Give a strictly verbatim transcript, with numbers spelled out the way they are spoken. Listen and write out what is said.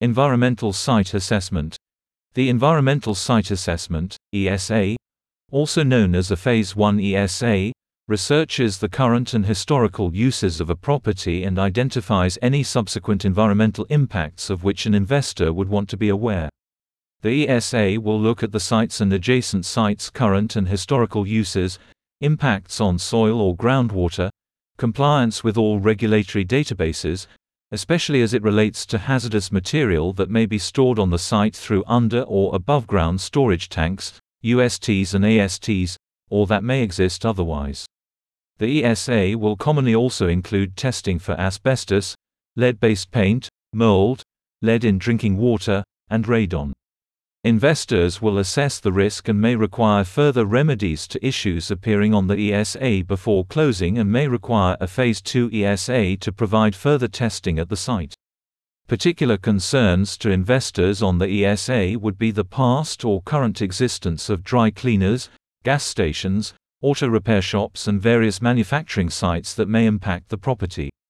Environmental Site Assessment. The Environmental Site Assessment, E S A, also known as a Phase one E S A, researches the current and historical uses of a property and identifies any subsequent environmental impacts of which an investor would want to be aware. The E S A will look at the site's and adjacent sites' current and historical uses, impacts on soil or groundwater, compliance with all regulatory databases, especially as it relates to hazardous material that may be stored on the site through under or above-ground storage tanks, U S Ts and A S Ts, or that may exist otherwise. The E S A will commonly also include testing for asbestos, lead-based paint, mold, lead in drinking water, and radon. Investors will assess the risk and may require further remedies to issues appearing on the E S A before closing and may require a Phase two E S A to provide further testing at the site. Particular concerns to investors on the E S A would be the past or current existence of dry cleaners, gas stations, auto repair shops and various manufacturing sites that may impact the property.